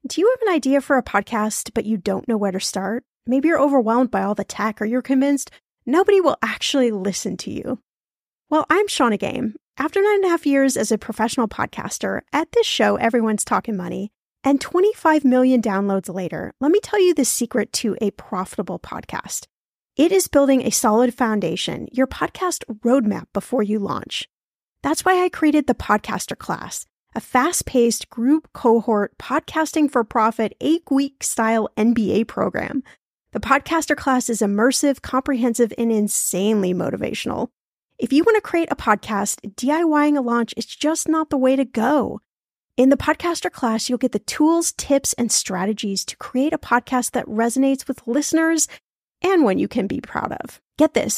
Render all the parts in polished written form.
Do you have an idea for a podcast, but you don't know where to start? Maybe you're overwhelmed by all the tech, or you're convinced nobody will actually listen to you. Well, I'm Shannah Game. After 9.5 years as a professional podcaster, at this show, everyone's talking money, and 25 million downloads later, let me tell you the secret to a profitable podcast. It is building a solid foundation, your podcast roadmap before you launch. That's why I created the Podcaster Class, a fast-paced group cohort podcasting for profit 8-week style MBA program. The Podcaster Class is immersive, comprehensive, and insanely motivational. If you want to create a podcast, DIYing a launch is just not the way to go. In the Podcaster Class, you'll get the tools, tips, and strategies to create a podcast that resonates with listeners and one you can be proud of. Get this,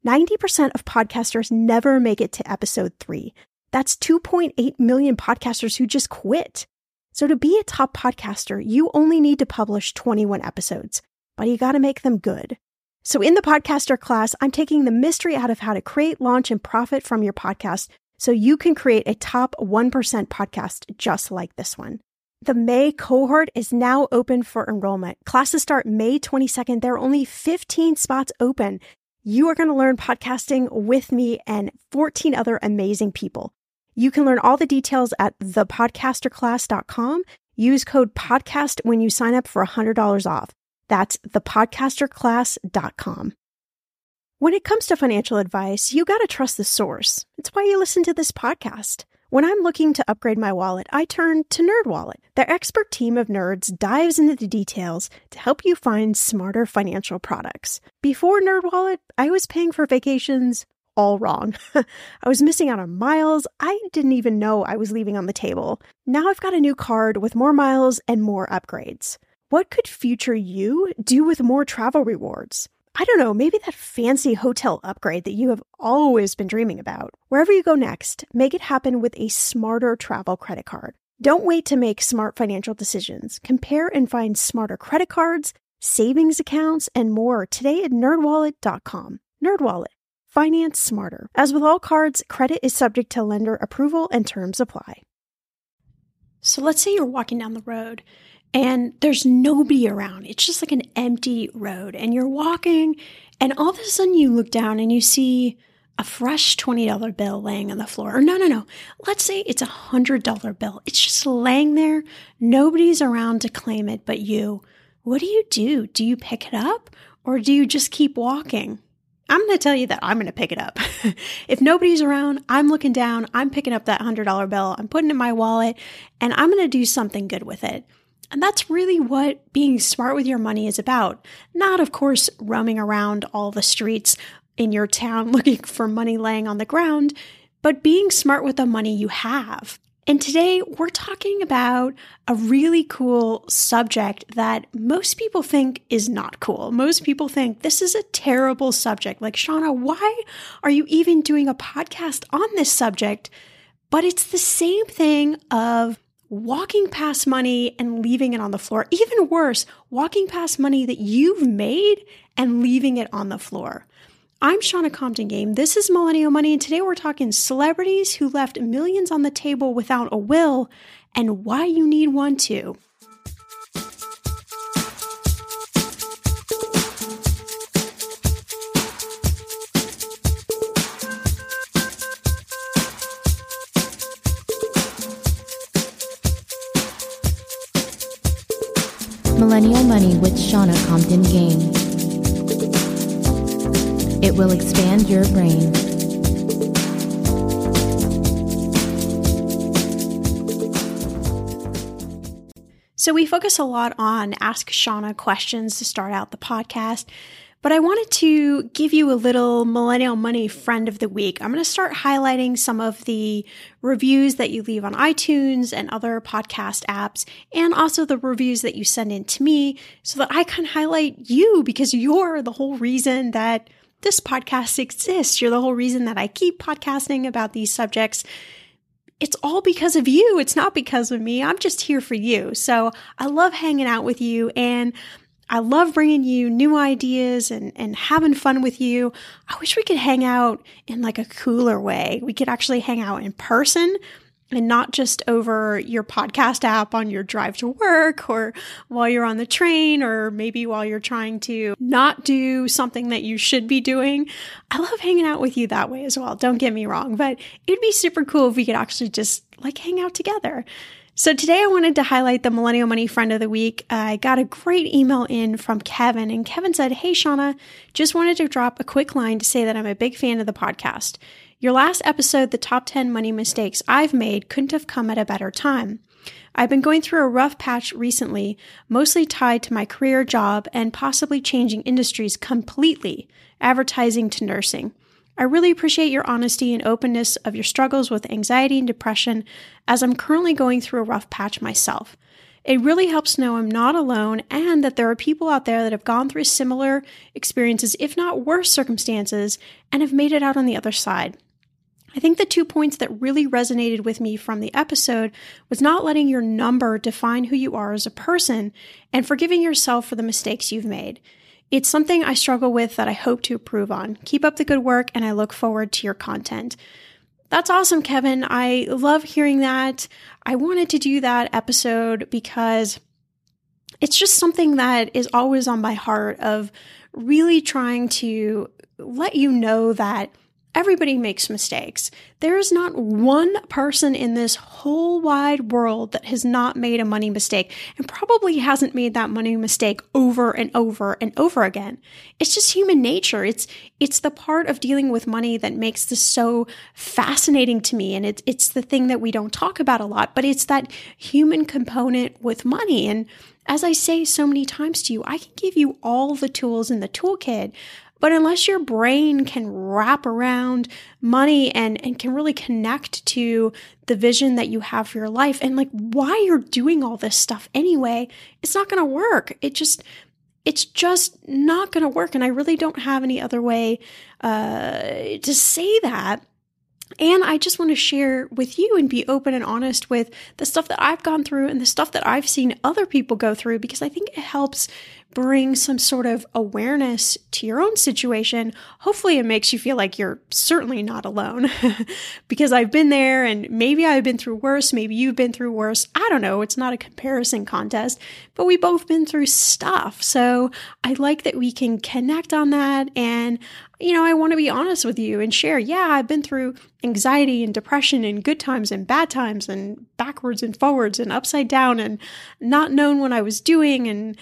90% of podcasters never make it to episode 3. That's 2.8 million podcasters who just quit. So to be a top podcaster, you only need to publish 21 episodes, but you got to make them good. So in the Podcaster Class, I'm taking the mystery out of how to create, launch, and profit from your podcast so you can create a top 1% podcast just like this one. The May cohort is now open for enrollment. Classes start May 22nd. There are only 15 spots open. You are going to learn podcasting with me and 14 other amazing people. You can learn all the details at thepodcasterclass.com. Use code PODCAST when you sign up for $100 off. That's thepodcasterclass.com. When it comes to financial advice, you got to trust the source. It's why you listen to this podcast. When I'm looking to upgrade my wallet, I turn to NerdWallet. Their expert team of nerds dives into the details to help you find smarter financial products. Before NerdWallet, I was paying for vacations all wrong. I was missing out on miles I didn't even know I was leaving on the table. Now I've got a new card with more miles and more upgrades. What could future you do with more travel rewards? I don't know, maybe that fancy hotel upgrade that you have always been dreaming about. Wherever you go next, make it happen with a smarter travel credit card. Don't wait to make smart financial decisions. Compare and find smarter credit cards, savings accounts, and more today at nerdwallet.com. NerdWallet. Finance smarter. As with all cards, credit is subject to lender approval and terms apply. So let's say you're walking down the road and there's nobody around. It's just like an empty road and you're walking and all of a sudden you look down and you see a fresh $20 bill laying on the floor. Or no. Let's say it's a $100 bill. It's just laying there. Nobody's around to claim it but you. What do? Do you pick it up or do you just keep walking? I'm going to tell you that I'm going to pick it up. If nobody's around, I'm looking down, I'm picking up that $100 bill, I'm putting it in my wallet, and I'm going to do something good with it. And that's really what being smart with your money is about. Not, of course, roaming around all the streets in your town looking for money laying on the ground, but being smart with the money you have. And today we're talking about a really cool subject that most people think is not cool. Most people think this is a terrible subject. Like, Shannah, why are you even doing a podcast on this subject? But it's the same thing of walking past money and leaving it on the floor. Even worse, walking past money that you've made and leaving it on the floor. I'm Shannah Compton Game. This is Millennial Money, and today we're talking celebrities who left millions on the table without a will and why you need one too. Millennial Money with Shannah Compton Game. It will expand your brain. So we focus a lot on Ask Shannah questions to start out the podcast, but I wanted to give you a little Millennial Money Friend of the Week. I'm going to start highlighting some of the reviews that you leave on iTunes and other podcast apps, and also the reviews that you send in to me so that I can highlight you because you're the whole reason that this podcast exists. You're the whole reason that I keep podcasting about these subjects. It's all because of you. It's not because of me. I'm just here for you. So I love hanging out with you and I love bringing you new ideas and having fun with you. I wish we could hang out in like a cooler way. We could actually hang out in person and not just over your podcast app on your drive to work or while you're on the train or maybe while you're trying to not do something that you should be doing. I love hanging out with you that way as well. Don't get me wrong, but it'd be super cool if we could actually just like hang out together. So today I wanted to highlight the Millennial Money Friend of the Week. I got a great email in from Kevin, and Kevin said, "Hey, Shauna, just wanted to drop a quick line to say that I'm a big fan of the podcast. Your last episode, the top 10 money mistakes I've made, couldn't have come at a better time. I've been going through a rough patch recently, mostly tied to my career, job, and possibly changing industries completely, advertising to nursing. I really appreciate your honesty and openness of your struggles with anxiety and depression, as I'm currently going through a rough patch myself. It really helps to know I'm not alone and that there are people out there that have gone through similar experiences, if not worse circumstances, and have made it out on the other side. I think the 2 points that really resonated with me from the episode was not letting your number define who you are as a person and forgiving yourself for the mistakes you've made. It's something I struggle with that I hope to improve on. Keep up the good work, and I look forward to your content." That's awesome, Kevin. I love hearing that. I wanted to do that episode because it's just something that is always on my heart of really trying to let you know that everybody makes mistakes. There is not one person in this whole wide world that has not made a money mistake and probably hasn't made that money mistake over and over and over again. It's just human nature. It's the part of dealing with money that makes this so fascinating to me. And it's the thing that we don't talk about a lot, but it's that human component with money. And as I say so many times to you, I can give you all the tools in the toolkit, but unless your brain can wrap around money and can really connect to the vision that you have for your life and like why you're doing all this stuff anyway, it's not going to work. It's just not going to work. And I really don't have any other way to say that. And I just want to share with you and be open and honest with the stuff that I've gone through and the stuff that I've seen other people go through, because I think it helps bring some sort of awareness to your own situation. Hopefully it makes you feel like you're certainly not alone because I've been there and maybe I've been through worse. Maybe you've been through worse. I don't know. It's not a comparison contest, but we both been through stuff. So I like that we can connect on that. And I want to be honest with you and share, I've been through anxiety and depression and good times and bad times and backwards and forwards and upside down and not known what I was doing. And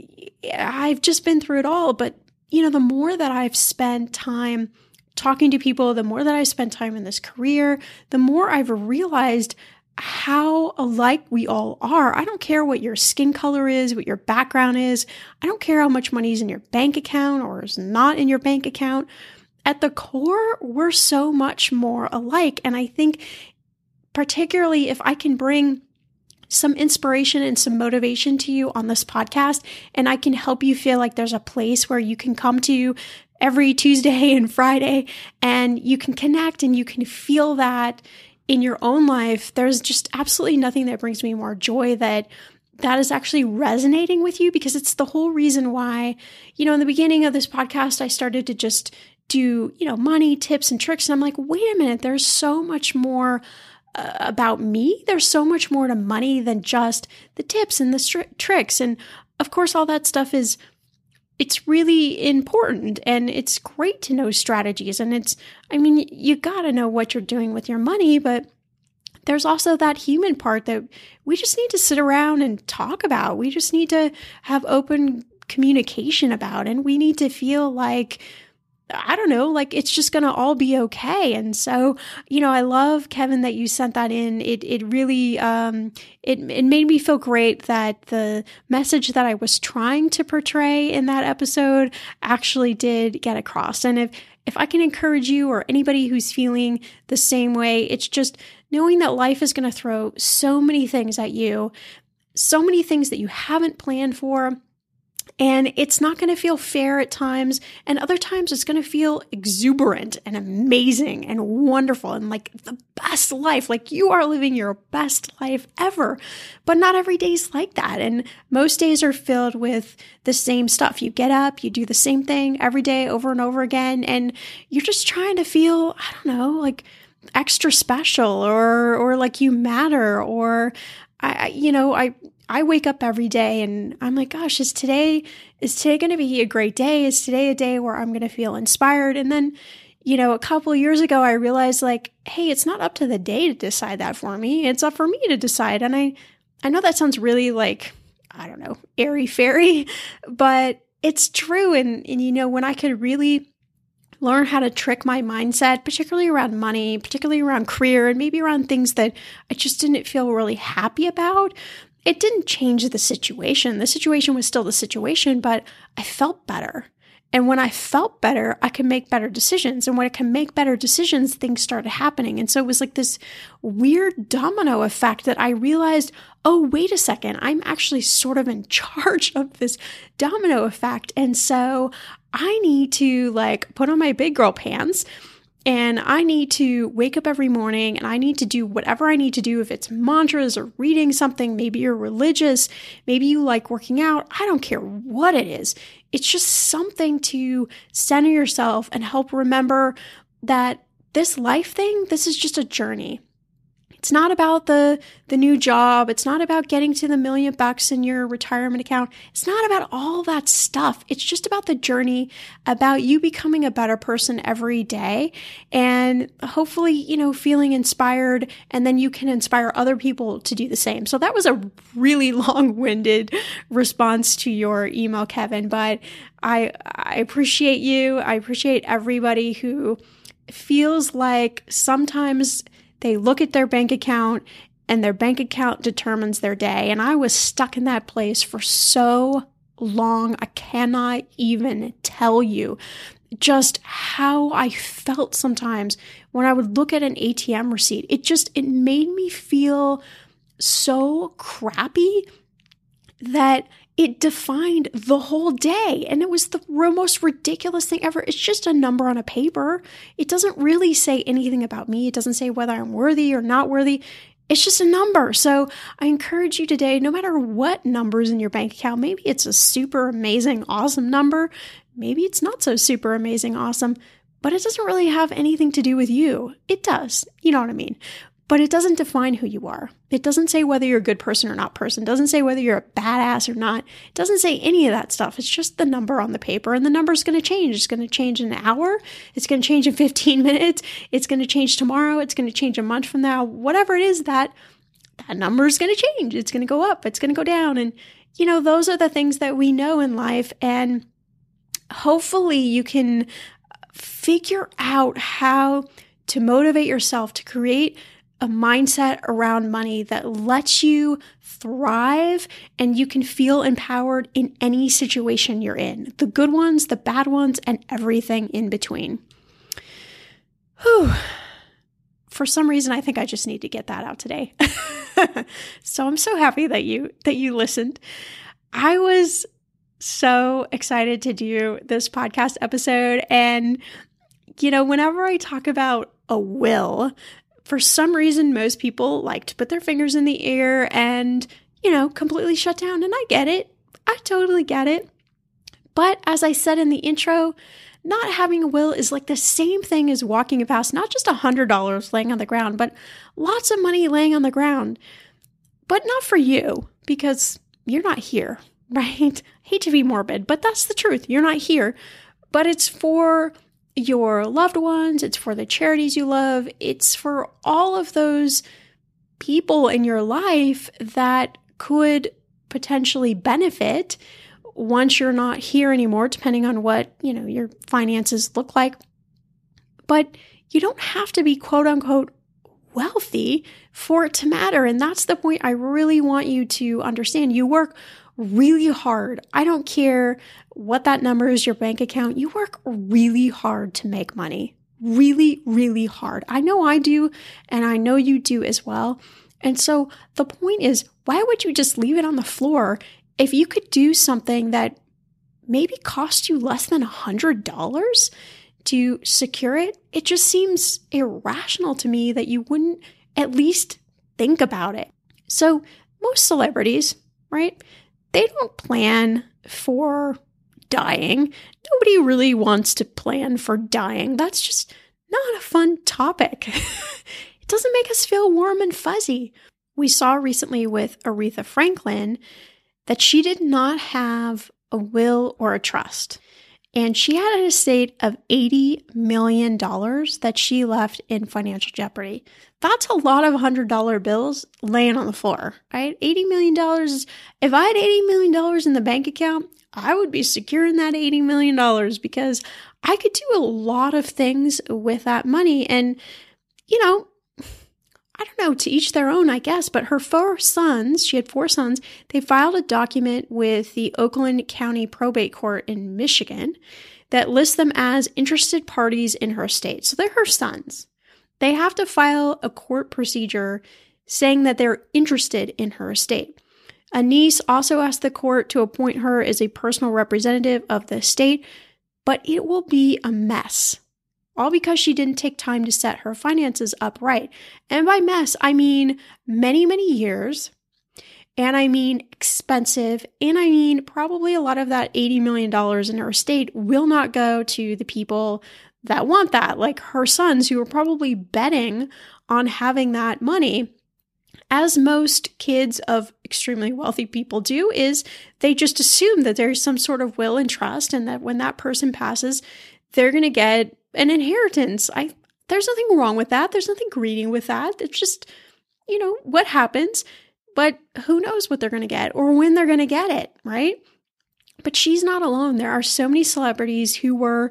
I've just been through it all. But, the more that I've spent time talking to people, the more that I spent time in this career, the more I've realized how alike we all are. I don't care what your skin color is, what your background is. I don't care how much money is in your bank account or is not in your bank account. At the core, we're so much more alike. And I think particularly if I can bring some inspiration and some motivation to you on this podcast, and I can help you feel like there's a place where you can come to every Tuesday and Friday and you can connect and you can feel that in your own life, there's just absolutely nothing that brings me more joy that is actually resonating with you, because it's the whole reason why, in the beginning of this podcast, I started to just do, money tips and tricks. And I'm like, wait a minute, there's so much more about me. There's so much more to money than just the tips and the tricks. And of course, all that stuff it's really important and it's great to know strategies. And you got to know what you're doing with your money, but there's also that human part that we just need to sit around and talk about. We just need to have open communication about, and we need to feel like, I don't know, like it's just going to all be okay. And so, I love, Kevin, that you sent that in. It really, it made me feel great that the message that I was trying to portray in that episode actually did get across. And if I can encourage you or anybody who's feeling the same way, it's just knowing that life is going to throw so many things at you, so many things that you haven't planned for. And it's not going to feel fair at times. And other times it's going to feel exuberant and amazing and wonderful and like the best life. Like you are living your best life ever. But not every day's like that. And most days are filled with the same stuff. You get up, you do the same thing every day over and over again. And you're just trying to feel, I don't know, like extra special or like you matter, or I wake up every day and I'm like, gosh, is today going to be a great day? Is today a day where I'm going to feel inspired? And then, a couple of years ago, I realized like, hey, it's not up to the day to decide that for me. It's up for me to decide. And I know that sounds really like, I don't know, airy-fairy, but it's true. And when I could really learn how to trick my mindset, particularly around money, particularly around career, and maybe around things that I just didn't feel really happy about, it didn't change the situation. The situation was still the situation, but I felt better. And when I felt better, I could make better decisions. And when I can make better decisions, things started happening. And so it was like this weird domino effect that I realized, oh, wait a second, I'm actually sort of in charge of this domino effect. And so I need to like put on my big girl pants, and I need to wake up every morning and I need to do whatever I need to do. If it's mantras or reading something, maybe you're religious, maybe you like working out. I don't care what it is. It's just something to center yourself and help remember that this life thing, this is just a journey. It's not about the new job. It's not about getting to the $1 million in your retirement account. It's not about all that stuff. It's just about the journey, about you becoming a better person every day, and hopefully, feeling inspired, and then you can inspire other people to do the same. So that was a really long-winded response to your email, Kevin, but I appreciate you. I appreciate everybody who feels like sometimes they look at their bank account and their bank account determines their day. And I was stuck in that place for so long. I cannot even tell you just how I felt sometimes when I would look at an ATM receipt. It made me feel so crappy that it defined the whole day. And it was the most ridiculous thing ever. It's just a number on a paper. It doesn't really say anything about me. It doesn't say whether I'm worthy or not worthy. It's just a number. So I encourage you today, no matter what number's in your bank account, maybe it's a super amazing, awesome number. Maybe it's not so super amazing, awesome, but it doesn't really have anything to do with you. It does. You know what I mean? But it doesn't define who you are. It doesn't say whether you're a good person or not person. It doesn't say whether you're a badass or not. It doesn't say any of that stuff. It's just the number on the paper, and the number is going to change. It's going to change in an hour. It's going to change in 15 minutes. It's going to change tomorrow. It's going to change a month from now. Whatever it is, that number is going to change. It's going to go up. It's going to go down. And, those are the things that we know in life. And hopefully you can figure out how to motivate yourself to create a mindset around money that lets you thrive and you can feel empowered in any situation you're in, the good ones, the bad ones, and everything in between. Whew. For some reason, I think I just need to get that out today. So I'm so happy that you listened. I was so excited to do this podcast episode. And, whenever I talk about a will, for some reason, most people like to put their fingers in the air and, completely shut down. And I get it. I totally get it. But as I said in the intro, not having a will is like the same thing as walking past not just $100 laying on the ground, but lots of money laying on the ground. But not for you, because you're not here, right? I hate to be morbid, but that's the truth. You're not here. But it's for your loved ones, it's for the charities you love, it's for all of those people in your life that could potentially benefit once you're not here anymore, depending on what, your finances look like. But you don't have to be quote unquote wealthy for it to matter. And that's the point I really want you to understand. You work really hard. I don't care what that number is, your bank account. You work really hard to make money. Really, really hard. I know I do, and I know you do as well. And so the point is, why would you just leave it on the floor if you could do something that maybe cost you less than $100 to secure it? It just seems irrational to me that you wouldn't at least think about it. So most celebrities, right? They don't plan for dying. Nobody really wants to plan for dying. That's just not a fun topic. It doesn't make us feel warm and fuzzy. We saw recently with Aretha Franklin that she did not have a will or a trust. And she had an estate of $80 million that she left in financial jeopardy. That's a lot of $100 bills laying on the floor, right? $80 million. If I had $80 million in the bank account, I would be securing that $80 million because I could do a lot of things with that money. And, I don't know, to each their own, I guess, but her 4 sons, she had 4 sons, they filed a document with the Oakland County Probate Court in Michigan that lists them as interested parties in her estate. So they're her sons. They have to file a court procedure saying that they're interested in her estate. A niece also asked the court to appoint her as a personal representative of the estate, but it will be a mess. All because she didn't take time to set her finances up right. And by mess, I mean many, many years. And I mean expensive. And I mean probably a lot of that $80 million in her estate will not go to the people that want that, like her sons who are probably betting on having that money. As most kids of extremely wealthy people do, is they just assume that there's some sort of will and trust and that when that person passes, they're going to get an inheritance. There's nothing wrong with that. There's nothing greedy with that. It's just, what happens, but who knows what they're going to get or when they're going to get it, right? But she's not alone. There are so many celebrities who were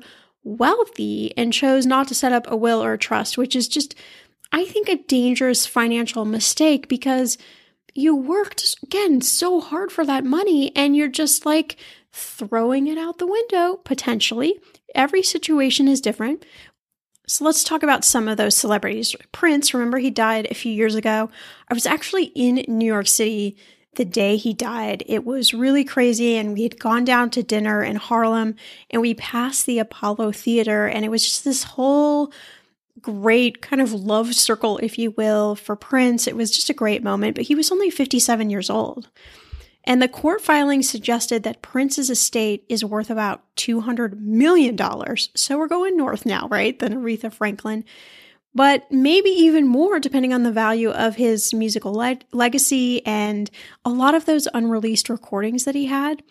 wealthy and chose not to set up a will or a trust, which is just, I think, a dangerous financial mistake because you worked, again, so hard for that money and you're just like throwing it out the window, potentially. Every situation is different. So let's talk about some of those celebrities. Prince, remember he died a few years ago. I was actually in New York City the day he died. It was really crazy, and we had gone down to dinner in Harlem, and we passed the Apollo Theater, and it was just this whole great kind of love circle, if you will, for Prince. It was just a great moment, but he was only 57 years old. And the court filing suggested that Prince's estate is worth about $200 million. So we're going north now, right, than Aretha Franklin. But maybe even more depending on the value of his musical legacy and a lot of those unreleased recordings that he had.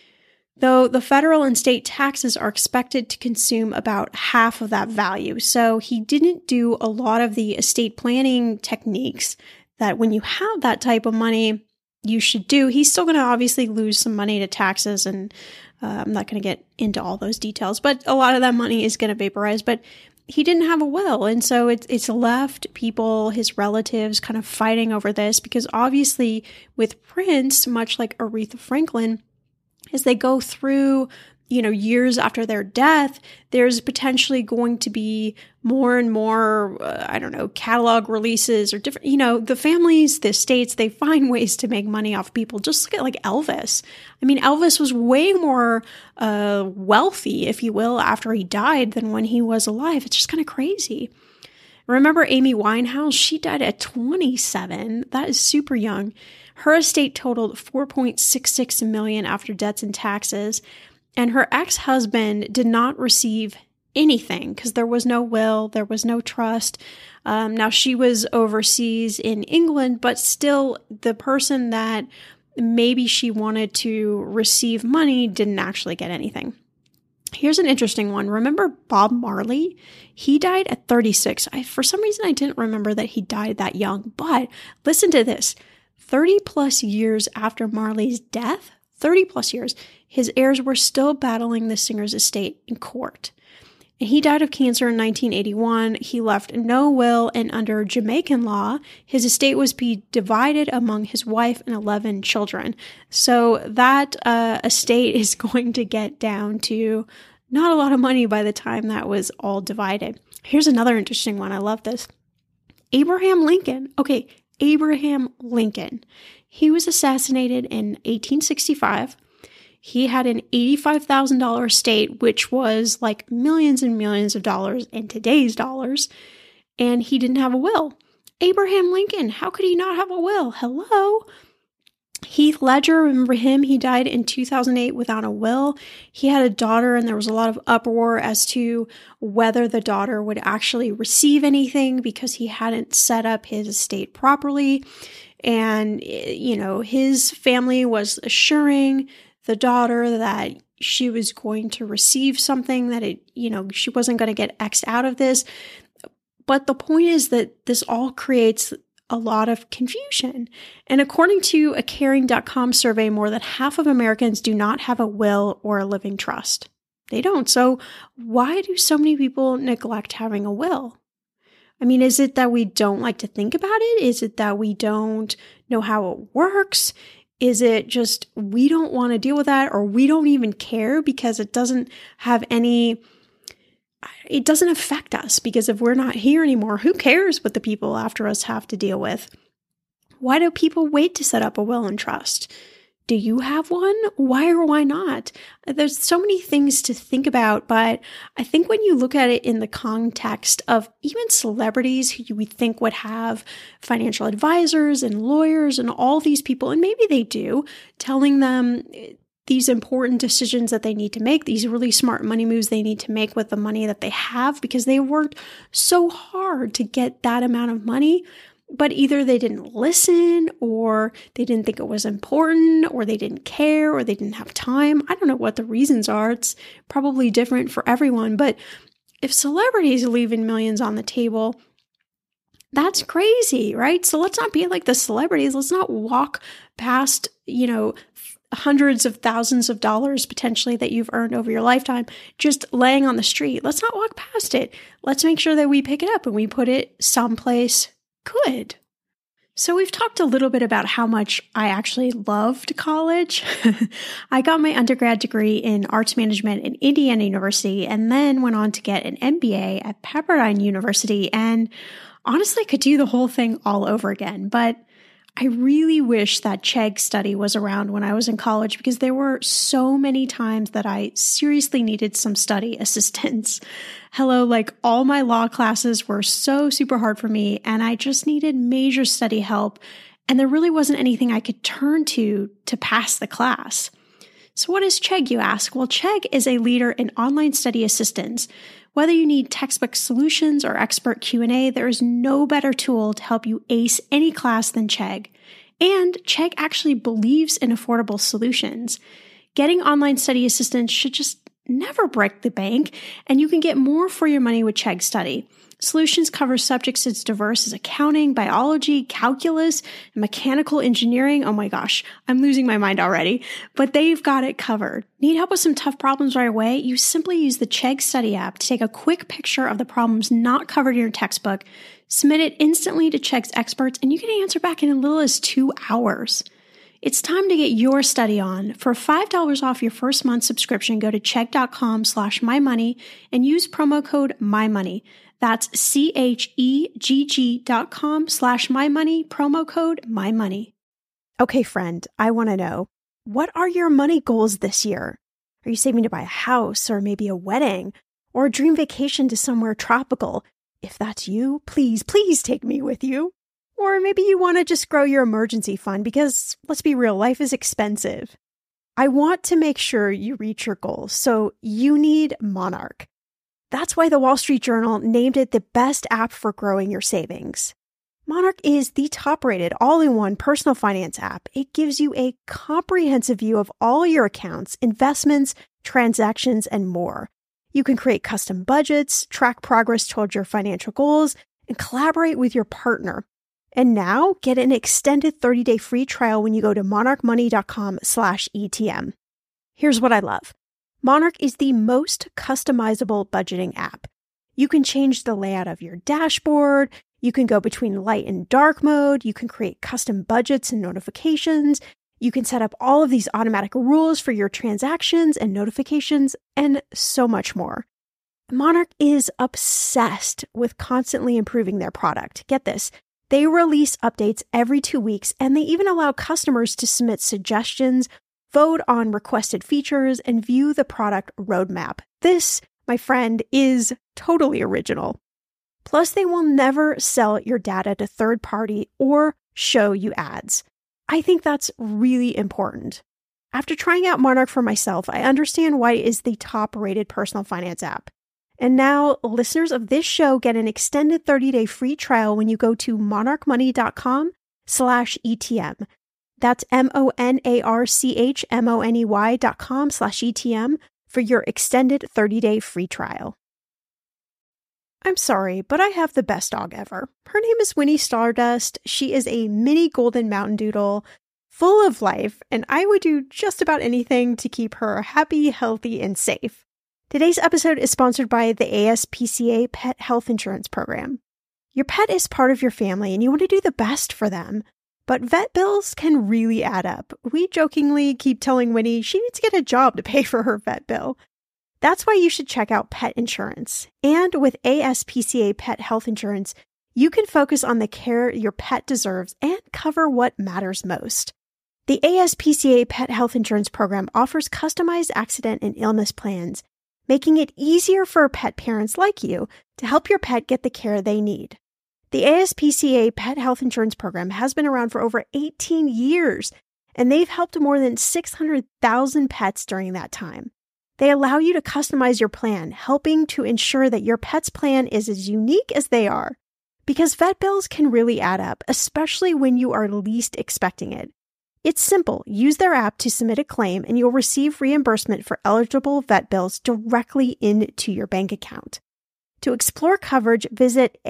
Though the federal and state taxes are expected to consume about half of that value. So he didn't do a lot of the estate planning techniques that when you have that type of money, you should do. He's still going to obviously lose some money to taxes, and I'm not going to get into all those details, but a lot of that money is going to vaporize. But he didn't have a will, and so it's left people, his relatives, kind of fighting over this because obviously with Prince, much like Aretha Franklin, as they go through, years after their death, there's potentially going to be more and more, catalog releases or different, the families, the estates, they find ways to make money off people. Just look at like Elvis. I mean, Elvis was way more wealthy, if you will, after he died than when he was alive. It's just kind of crazy. Remember Amy Winehouse? She died at 27. That is super young. Her estate totaled $4.66 million after debts and taxes. And her ex-husband did not receive anything because there was no will, there was no trust. Now, she was overseas in England, but still the person that maybe she wanted to receive money didn't actually get anything. Here's an interesting one. Remember Bob Marley? He died at 36. For some reason, I didn't remember that he died that young, but listen to this. 30 plus years after Marley's death, 30 plus years, his heirs were still battling the singer's estate in court. And he died of cancer in 1981. He left no will, and under Jamaican law, his estate was be divided among his wife and 11 children. So that estate is going to get down to not a lot of money by the time that was all divided. Here's another interesting one. I love this. Abraham Lincoln. Okay, Abraham Lincoln. He was assassinated in 1865. He had an $85,000 estate, which was like millions and millions of dollars in today's dollars, and he didn't have a will. Abraham Lincoln, how could he not have a will? Hello? Heath Ledger, remember him? He died in 2008 without a will. He had a daughter, and there was a lot of uproar as to whether the daughter would actually receive anything because he hadn't set up his estate properly. And, his family was assuring the daughter that she was going to receive something, that she wasn't going to get X'd out of this. But the point is that this all creates a lot of confusion. And according to a Caring.com survey, more than half of Americans do not have a will or a living trust. They don't. So why do so many people neglect having a will? I mean, is it that we don't like to think about it? Is it that we don't know how it works? Is it just we don't want to deal with that, or we don't even care because it doesn't affect us, because if we're not here anymore, who cares what the people after us have to deal with? Why do people wait to set up a will and trust? Do you have one? Why or why not? There's so many things to think about, but I think when you look at it in the context of even celebrities who we think would have financial advisors and lawyers and all these people, and maybe they do, telling them these important decisions that they need to make, these really smart money moves they need to make with the money that they have, because they worked so hard to get that amount of money, but either they didn't listen, or they didn't think it was important, or they didn't care, or they didn't have time. I don't know what the reasons are. It's probably different for everyone. But if celebrities are leaving millions on the table, that's crazy, right? So let's not be like the celebrities. Let's not walk past, hundreds of thousands of dollars potentially that you've earned over your lifetime just laying on the street. Let's not walk past it. Let's make sure that we pick it up and we put it someplace good. So we've talked a little bit about how much I actually loved college. I got my undergrad degree in arts management at Indiana University, and then went on to get an MBA at Pepperdine University, and honestly could do the whole thing all over again. But I really wish that Chegg study was around when I was in college, because there were so many times that I seriously needed some study assistance. All my law classes were so super hard for me, and I just needed major study help, and there really wasn't anything I could turn to pass the class. So what is Chegg, you ask? Well, Chegg is a leader in online study assistance. Whether you need textbook solutions or expert Q&A, there is no better tool to help you ace any class than Chegg. And Chegg actually believes in affordable solutions. Getting online study assistance should just never break the bank, and you can get more for your money with Chegg Study. Solutions cover subjects as diverse as accounting, biology, calculus, and mechanical engineering. Oh my gosh, I'm losing my mind already, but they've got it covered. Need help with some tough problems right away? You simply use the Chegg Study app to take a quick picture of the problems not covered in your textbook, submit it instantly to Chegg's experts, and you get an answer back in as little as 2 hours. It's time to get your study on. For $5 off your first month subscription, go to chegg.com/mymoney and use promo code MyMoney. That's CHEGG.com/mymoney, promo code MyMoney. Okay, friend, I want to know, what are your money goals this year? Are you saving to buy a house, or maybe a wedding, or a dream vacation to somewhere tropical? If that's you, please take me with you. Or maybe you want to just grow your emergency fund because, let's be real, life is expensive. I want to make sure you reach your goals, so you need Monarch. That's why the Wall Street Journal named it the best app for growing your savings. Monarch is the top-rated all-in-one personal finance app. It gives you a comprehensive view of all your accounts, investments, transactions, and more. You can create custom budgets, track progress towards your financial goals, and collaborate with your partner. And now, get an extended 30-day free trial when you go to monarchmoney.com/ETM. Here's what I love. Monarch is the most customizable budgeting app. You can change the layout of your dashboard. You can go between light and dark mode. You can create custom budgets and notifications. You can set up all of these automatic rules for your transactions and notifications, and so much more. Monarch is obsessed with constantly improving their product. Get this. They release updates every 2 weeks, and they even allow customers to submit suggestions, vote on requested features, and view the product roadmap. This, my friend, is totally original. Plus, they will never sell your data to third party or show you ads. I think that's really important. After trying out Monarch for myself, I understand why it is the top-rated personal finance app. And now, listeners of this show get an extended 30-day free trial when you go to monarchmoney.com/ETM. That's monarchmoney.com/ETM for your extended 30-day free trial. I'm sorry, but I have the best dog ever. Her name is Winnie Stardust. She is a mini golden mountain doodle, full of life, and I would do just about anything to keep her happy, healthy, and safe. Today's episode is sponsored by the ASPCA Pet Health Insurance Program. Your pet is part of your family, and you want to do the best for them. But vet bills can really add up. We jokingly keep telling Winnie she needs to get a job to pay for her vet bill. That's why you should check out pet insurance. And with ASPCA Pet Health Insurance, you can focus on the care your pet deserves and cover what matters most. The ASPCA Pet Health Insurance Program offers customized accident and illness plans, making it easier for pet parents like you to help your pet get the care they need. The ASPCA Pet Health Insurance Program has been around for over 18 years, and they've helped more than 600,000 pets during that time. They allow you to customize your plan, helping to ensure that your pet's plan is as unique as they are. Because vet bills can really add up, especially when you are least expecting it. It's simple. Use their app to submit a claim, and you'll receive reimbursement for eligible vet bills directly into your bank account. To explore coverage, visit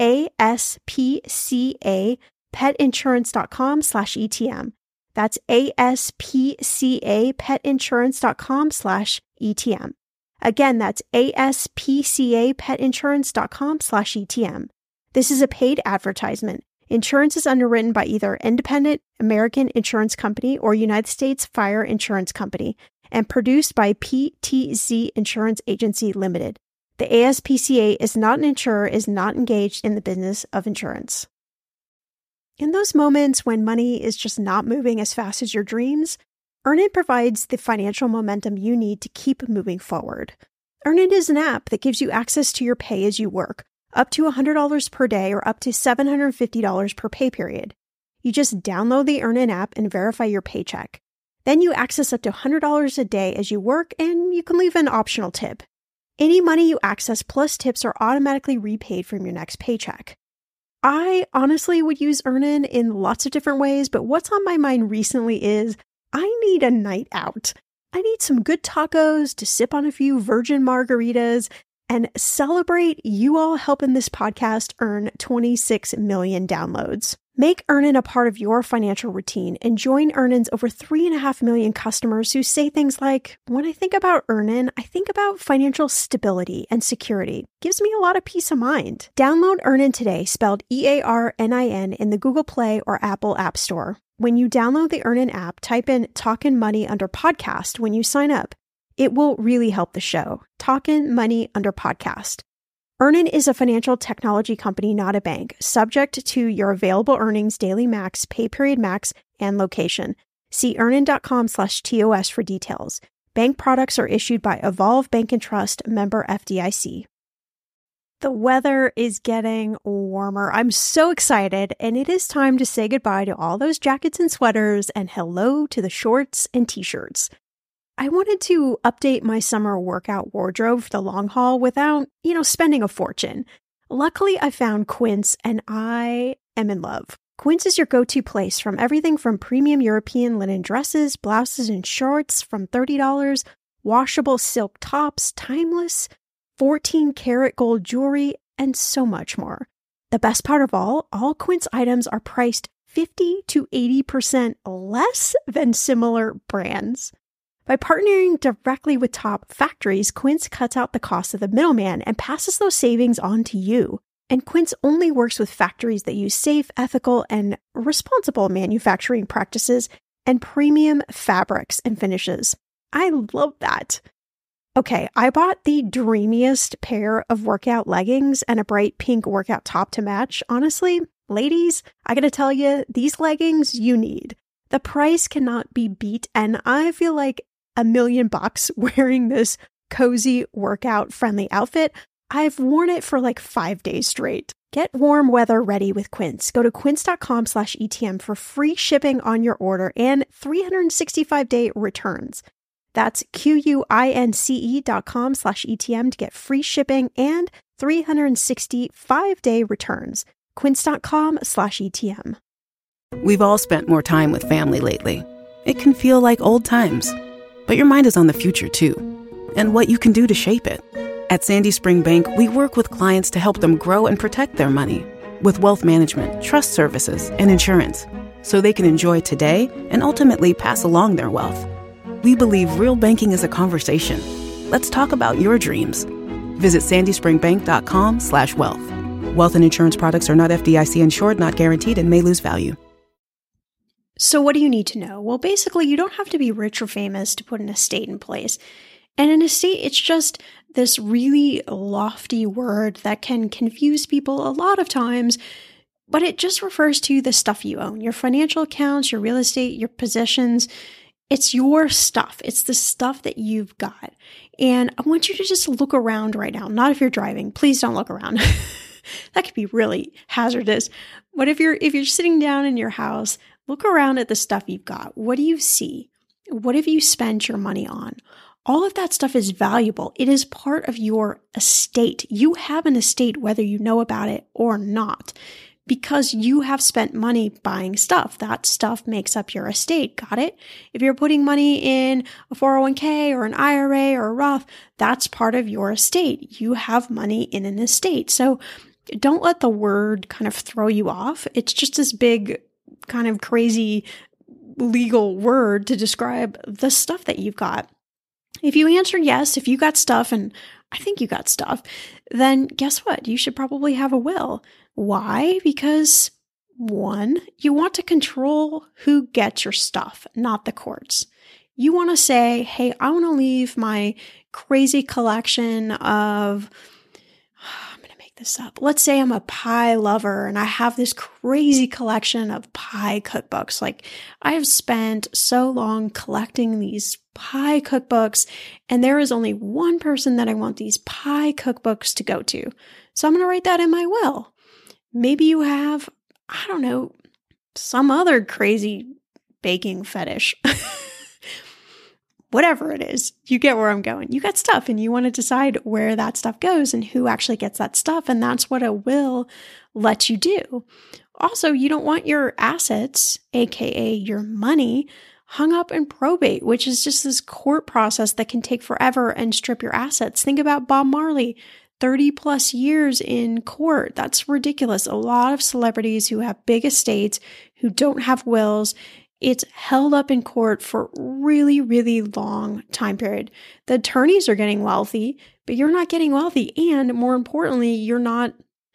aspcapetinsurance.com/ETM. That's aspcapetinsurance.com/ETM. Again, that's aspcapetinsurance.com/ETM. This is a paid advertisement. Insurance is underwritten by either Independent American Insurance Company or United States Fire Insurance Company and produced by PTZ Insurance Agency Limited. The ASPCA is not an insurer, is not engaged in the business of insurance. In those moments when money is just not moving as fast as your dreams, Earnin provides the financial momentum you need to keep moving forward. Earnin is an app that gives you access to your pay as you work, up to $100 per day or up to $750 per pay period. You just download the Earnin app and verify your paycheck. Then you access up to $100 a day as you work, and you can leave an optional tip. Any money you access plus tips are automatically repaid from your next paycheck. I honestly would use Earnin in lots of different ways, but what's on my mind recently is I need a night out. I need some good tacos to sip on a few virgin margaritas and celebrate you all helping this podcast earn 26 million downloads. Make Earnin a part of your financial routine and join Earnin's over 3.5 million customers who say things like, when I think about Earnin, I think about financial stability and security. Gives me a lot of peace of mind. Download Earnin today, spelled EARNIN, in the Google Play or Apple App Store. When you download the Earnin app, type in Talkin' Money under podcast when you sign up. It will really help the show. Talkin' Money under podcast. Earnin is a financial technology company, not a bank, subject to your available earnings, daily max, pay period max, and location. See earnin.com/TOS for details. Bank products are issued by Evolve Bank and Trust, member FDIC. The weather is getting warmer. I'm so excited, and it is time to say goodbye to all those jackets and sweaters and hello to the shorts and t-shirts. I wanted to update my summer workout wardrobe for the long haul without, spending a fortune. Luckily, I found Quince, and I am in love. Quince is your go-to place from everything from premium European linen dresses, blouses, and shorts from $30, washable silk tops, timeless, 14-karat gold jewelry, and so much more. The best part of all Quince items are priced 50 to 80% less than similar brands. By partnering directly with top factories, Quince cuts out the cost of the middleman and passes those savings on to you. And Quince only works with factories that use safe, ethical, and responsible manufacturing practices and premium fabrics and finishes. I love that. Okay, I bought the dreamiest pair of workout leggings and a bright pink workout top to match. Honestly, ladies, I gotta tell you, these leggings you need. The price cannot be beat, and I feel like $1 million wearing this cozy workout friendly outfit. I've worn it for like 5 days straight. Get warm weather ready with Quince. Go to quince.com/ETM for free shipping on your order and 365-day returns. That's QUINCE.com/ETM to get free shipping and 365-day returns. Quince.com/ETM. We've all spent more time with family lately. It can feel like old times, but your mind is on the future too, and what you can do to shape it. At Sandy Spring Bank, we work with clients to help them grow and protect their money with wealth management, trust services, and insurance, so they can enjoy today and ultimately pass along their wealth. We believe real banking is a conversation. Let's talk about your dreams. Visit sandyspringbank.com/wealth. Wealth and insurance products are not FDIC insured, not guaranteed, and may lose value. So what do you need to know? Well, basically, you don't have to be rich or famous to put an estate in place. And an estate, it's just this really lofty word that can confuse people a lot of times, but it just refers to the stuff you own, your financial accounts, your real estate, your possessions. It's your stuff. It's the stuff that you've got. And I want you to just look around right now. Not if you're driving. Please don't look around. That could be really hazardous. But if you're sitting down in your house, look around at the stuff you've got. What do you see? What have you spent your money on? All of that stuff is valuable. It is part of your estate. You have an estate whether you know about it or not, because you have spent money buying stuff. That stuff makes up your estate. Got it? If you're putting money in a 401k or an IRA or a Roth, that's part of your estate. You have money in an estate. So don't let the word kind of throw you off. It's just this big kind of crazy legal word to describe the stuff that you've got. If you answered yes, if you got stuff, and I think you got stuff, then guess what? You should probably have a will. Why? Because one, you want to control who gets your stuff, not the courts. You want to say, hey, I want to leave my crazy collection of, I'm going to make this up. Let's say I'm a pie lover and I have this crazy collection of pie cookbooks. Like, I have spent so long collecting these pie cookbooks, and there is only one person that I want these pie cookbooks to go to. So I'm going to write that in my will. Maybe you have, I don't know, some other crazy baking fetish. Whatever it is, you get where I'm going. You got stuff and you want to decide where that stuff goes and who actually gets that stuff. And that's what a will lets you do. Also, you don't want your assets, aka your money, hung up in probate, which is just this court process that can take forever and strip your assets. Think about Bob Marley, 30 plus years in court. That's ridiculous. A lot of celebrities who have big estates, who don't have wills, it's held up in court for really, really long time period. The attorneys are getting wealthy, but you're not getting wealthy. And more importantly, you're not,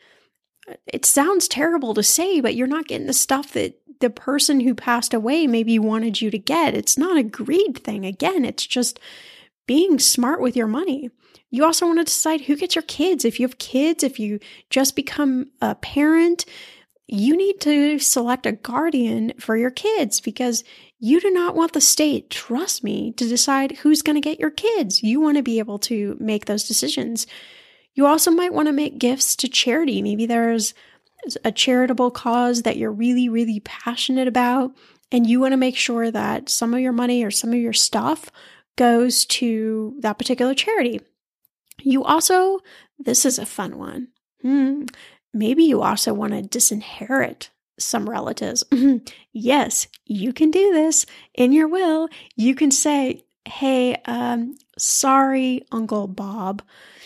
it sounds terrible to say, but you're not getting the stuff that the person who passed away maybe wanted you to get. It's not a greed thing. Again, it's just being smart with your money. You also want to decide who gets your kids. If you have kids, if you just become a parent, you need to select a guardian for your kids because you do not want the state, trust me, to decide who's going to get your kids. You want to be able to make those decisions. You also might want to make gifts to charity. Maybe there's a charitable cause that you're really, really passionate about, and you want to make sure that some of your money or some of your stuff goes to that particular charity. You also, this is a fun one. Maybe you also want to disinherit some relatives. Yes, you can do this in your will. You can say, hey, sorry, Uncle Bob,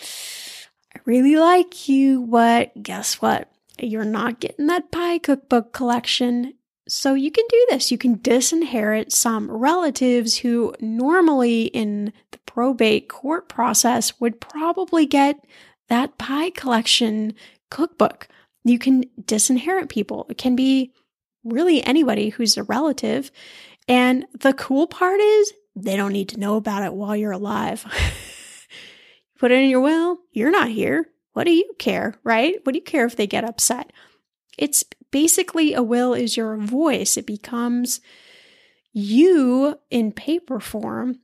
I really like you, but guess what? You're not getting that pie cookbook collection. So you can do this. You can disinherit some relatives who normally in the probate court process would probably get that pie collection cookbook. You can disinherit people. It can be really anybody who's a relative. And the cool part is they don't need to know about it while you're alive. Put it in your will. You're not here. What do you care, right? What do you care if they get upset? It's basically a will is your voice. It becomes you in paper form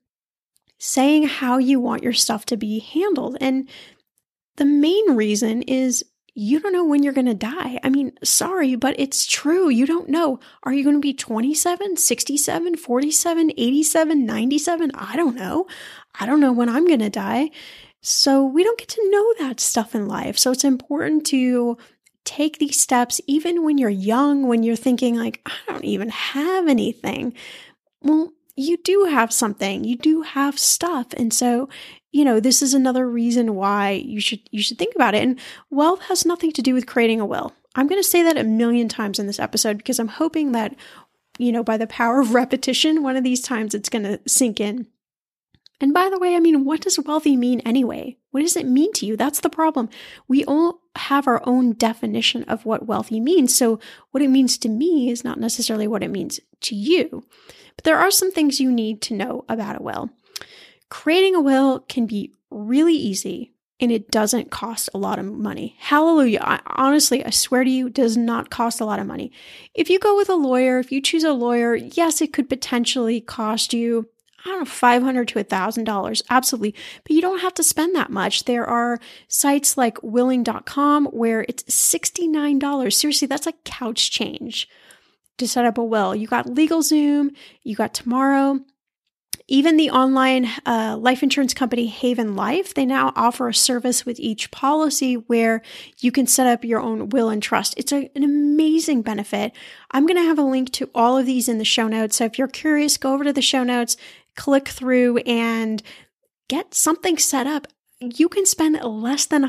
saying how you want your stuff to be handled. And the main reason is you don't know when you're going to die. I mean, sorry, but it's true. You don't know. Are you going to be 27, 67, 47, 87, 97? I don't know. I don't know when I'm going to die. So we don't get to know that stuff in life. So it's important to take these steps even when you're young, when you're thinking like, I don't even have anything. Well, you do have something. You do have stuff. And so, this is another reason why you should think about it. And wealth has nothing to do with creating a will. I'm going to say that 1,000,000 times in this episode because I'm hoping that, by the power of repetition, one of these times it's going to sink in. And by the way, I mean, what does wealthy mean anyway? What does it mean to you? That's the problem. We all have our own definition of what wealthy means. So what it means to me is not necessarily what it means to you. But there are some things you need to know about a will. Creating a will can be really easy and it doesn't cost a lot of money. Hallelujah. I swear to you, it does not cost a lot of money. If you go with a lawyer, if you choose a lawyer, yes, it could potentially cost you, $500 to $1,000. Absolutely. But you don't have to spend that much. There are sites like willing.com where it's $69. Seriously, that's a couch change to set up a will. You got LegalZoom, you got Tomorrow. Even the online life insurance company Haven Life, they now offer a service with each policy where you can set up your own will and trust. It's an amazing benefit. I'm going to have a link to all of these in the show notes. So if you're curious, go over to the show notes, click through and get something set up. You can spend less than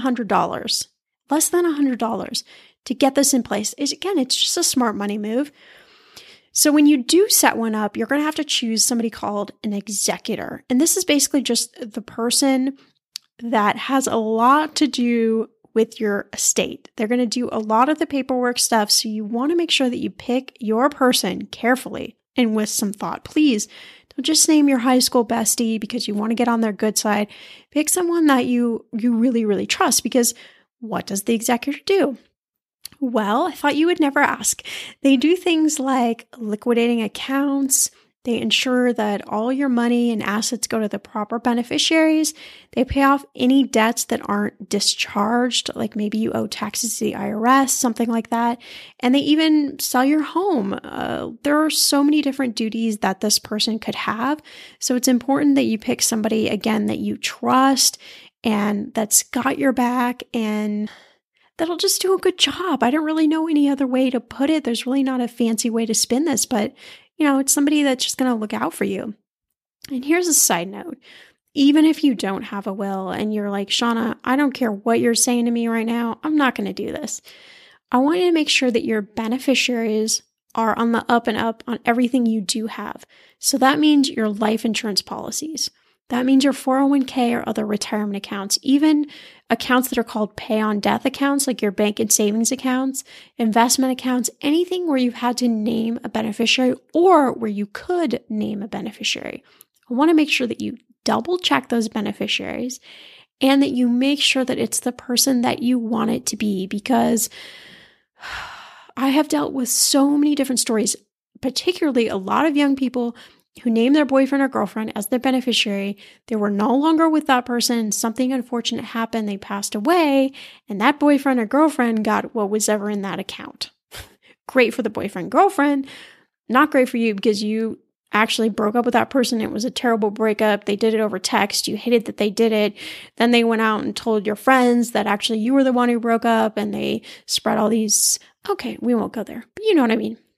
$100 to get this in place. Again, it's just a smart money move. So when you do set one up, you're going to have to choose somebody called an executor. And this is basically just the person that has a lot to do with your estate. They're going to do a lot of the paperwork stuff. So you want to make sure that you pick your person carefully and with some thought. Please don't just name your high school bestie because you want to get on their good side. Pick someone that you really, really trust, because what does the executor do? Well, I thought you would never ask. They do things like liquidating accounts. They ensure that all your money and assets go to the proper beneficiaries. They pay off any debts that aren't discharged, like maybe you owe taxes to the IRS, something like that. And they even sell your home. There are so many different duties that this person could have. So it's important that you pick somebody, again, that you trust and that's got your back and that'll just do a good job. I don't really know any other way to put it. There's really not a fancy way to spin this, but it's somebody that's just going to look out for you. And here's a side note. Even if you don't have a will and you're like, Shauna, I don't care what you're saying to me right now, I'm not going to do this. I want you to make sure that your beneficiaries are on the up and up on everything you do have. So that means your life insurance policies. That means your 401k or other retirement accounts, even accounts that are called pay on death accounts, like your bank and savings accounts, investment accounts, anything where you've had to name a beneficiary or where you could name a beneficiary. I want to make sure that you double check those beneficiaries and that you make sure that it's the person that you want it to be, because I have dealt with so many different stories, particularly a lot of young people who named their boyfriend or girlfriend as their beneficiary. They were no longer with that person. Something unfortunate happened. They passed away, and that boyfriend or girlfriend got what was ever in that account. Great for the boyfriend, girlfriend. Not great for you because you actually broke up with that person. It was a terrible breakup. They did it over text. You hated that they did it. Then they went out and told your friends that actually you were the one who broke up, and they spread all these. Okay, we won't go there, but you know what I mean.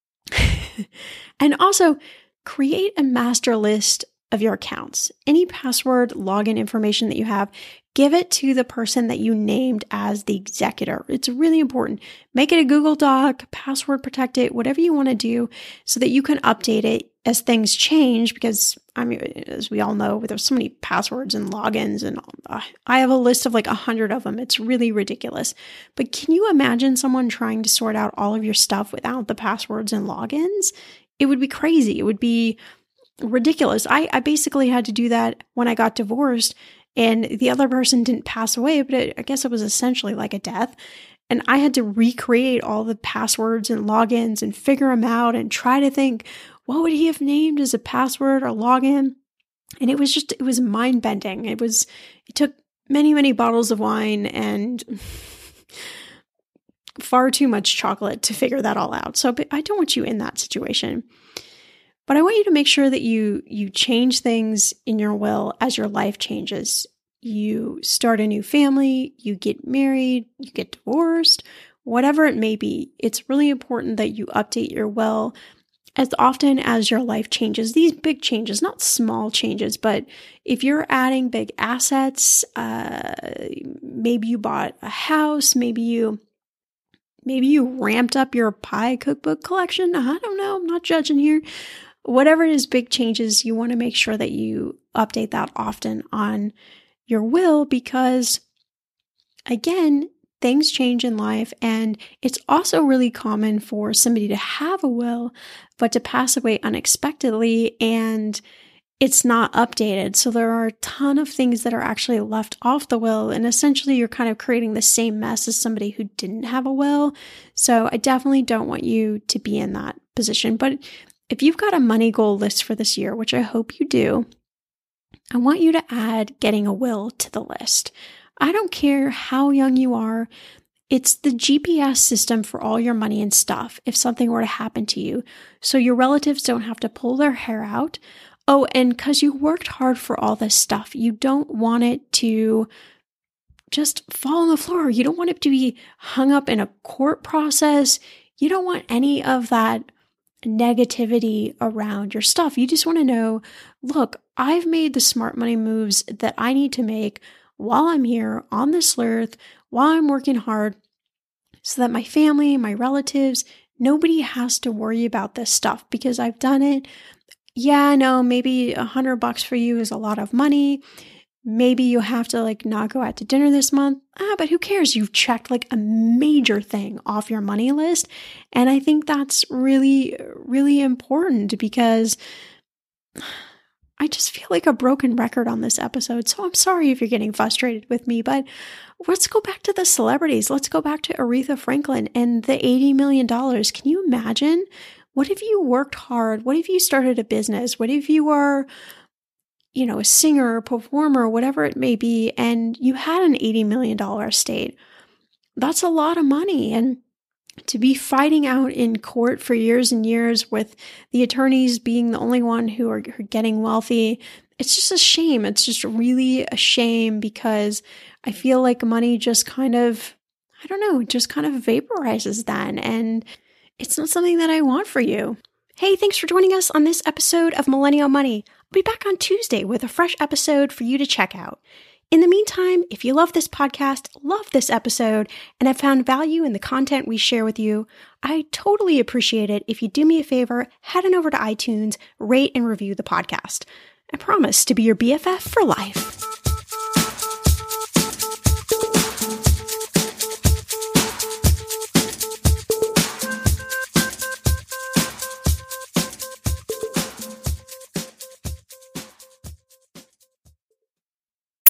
And also, create a master list of your accounts. Any password, login information that you have, give it to the person that you named as the executor. It's really important. Make it a Google Doc, password protect it, whatever you want to do so that you can update it as things change, because as we all know, there's so many passwords and logins, and I have a list of like 100 of them. It's really ridiculous. But can you imagine someone trying to sort out all of your stuff without the passwords and logins? It would be crazy. It would be ridiculous. I basically had to do that when I got divorced, and the other person didn't pass away, but I guess it was essentially like a death. And I had to recreate all the passwords and logins and figure them out and try to think, what would he have named as a password or login? And it was mind bending. It took many, many bottles of wine, and far too much chocolate to figure that all out. So I don't want you in that situation. But I want you to make sure that you change things in your will as your life changes. You start a new family, you get married, you get divorced, whatever it may be. It's really important that you update your will as often as your life changes. These big changes, not small changes, but if you're adding big assets, maybe you bought a house, maybe you ramped up your pie cookbook collection. I don't know. I'm not judging here. Whatever it is, big changes, you want to make sure that you update that often on your will because, again, things change in life, and it's also really common for somebody to have a will, but to pass away unexpectedly, and it's not updated. So there are a ton of things that are actually left off the will, and essentially you're kind of creating the same mess as somebody who didn't have a will. So I definitely don't want you to be in that position. But if you've got a money goal list for this year, which I hope you do, I want you to add getting a will to the list. I don't care how young you are. It's the GPS system for all your money and stuff if something were to happen to you. So your relatives don't have to pull their hair out. Oh, and because you worked hard for all this stuff, you don't want it to just fall on the floor. You don't want it to be hung up in a court process. You don't want any of that negativity around your stuff. You just want to know, look, I've made the smart money moves that I need to make while I'm here on this earth, while I'm working hard, so that my family, my relatives, nobody has to worry about this stuff because I've done it. Yeah, I know maybe $100 for you is a lot of money. Maybe you have to not go out to dinner this month. But who cares? You've checked a major thing off your money list. And I think that's really, really important because I just feel like a broken record on this episode. So I'm sorry if you're getting frustrated with me, but let's go back to the celebrities. Let's go back to Aretha Franklin and the $80 million. Can you imagine? What if you worked hard? What if you started a business? What if you were a singer, or performer, whatever it may be, and you had an $80 million estate? That's a lot of money. And to be fighting out in court for years and years with the attorneys being the only one who are getting wealthy, it's just a shame. It's just really a shame because I feel like money just kind of vaporizes then. And it's not something that I want for you. Hey, thanks for joining us on this episode of Millennial Money. I'll be back on Tuesday with a fresh episode for you to check out. In the meantime, if you love this podcast, love this episode, and have found value in the content we share with you, I totally appreciate it if you do me a favor, head on over to iTunes, rate and review the podcast. I promise to be your BFF for life.